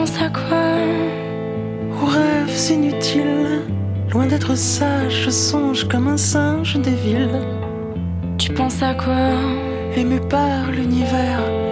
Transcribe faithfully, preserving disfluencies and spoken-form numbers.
penses à quoi? Aux rêves inutiles. Loin d'être sage, je songe comme un singe des villes. Tu penses à quoi? Ému par l'univers,